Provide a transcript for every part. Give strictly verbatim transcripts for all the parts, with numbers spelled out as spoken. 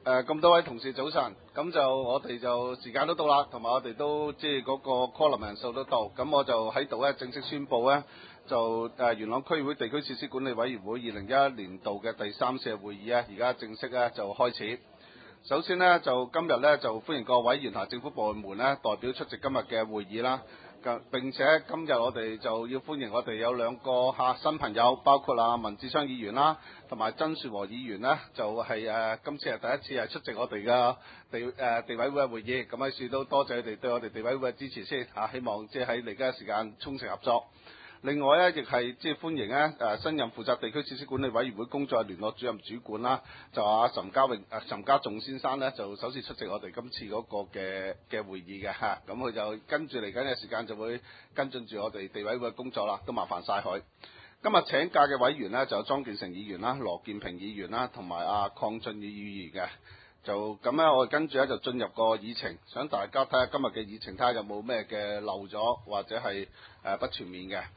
誒咁多位同事早晨，咁就我哋就時間都到啦，同埋我哋都即係嗰個 quorum 人數都到，咁我就喺度咧正式宣佈咧，就誒元朗區議會地區設施管理委員會二零一一年度嘅第三次會議咧，而家正式咧就開始。首先呢，就今日咧就歡迎各位員下政府部門咧代表出席今日嘅會議啦。並且今日我哋就要歡迎我哋有兩個嚇新朋友，包括啊文志昌議員啦，同埋曾樹和議員呢就係、是、誒、呃、今次係第一次係出席我哋嘅地誒、呃、地委會嘅會議。咁喺處都多謝佢哋對我哋地委會嘅支持先嚇、啊，希望即係喺嚟緊嘅時間衷誠合作。另外咧，亦係即係歡迎咧誒新任負責地區設施管理委員會工作嘅聯絡主任主管啦，就阿岑家榮誒岑家仲先生咧，就首次出席我哋今次嗰個嘅嘅會議嘅嚇，咁佢就跟住嚟緊嘅時間就會跟進住我哋地委會嘅工作啦，都麻煩晒佢。今日請假嘅委員呢，就有莊建成議員啦、羅健平議員啦，同埋阿鄺俊宇議員嘅。就咁咧，我哋跟住咧就進入個議程，想大家睇下今日嘅議程，睇下有冇咩嘅漏咗或者係誒不全面嘅。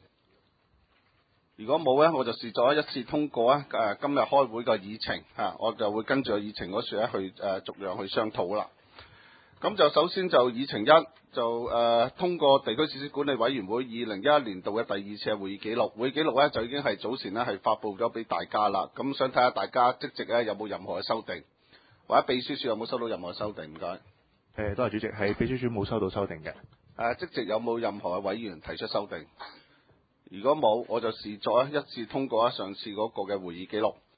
如果冇咧，我就視作一次通過啊！誒，今日開會個議程嚇，我就會跟住個議程嗰處咧去誒逐樣去商討啦。咁就首先就議程一就誒、呃、通過地區設施管理委員會二零一一年度嘅第二次嘅會議記錄，會議記錄咧就已經係早前咧係發布咗俾大家啦。咁想睇下大家即席咧有冇任何嘅修訂，或者秘書處有冇收到任何嘅修訂？唔該。 誒，多謝主席，係秘書處冇收到修訂嘅。 誒，即席有冇任何嘅委員提出修訂？如果冇，我就視作一致通過上次嗰個嘅會議記錄。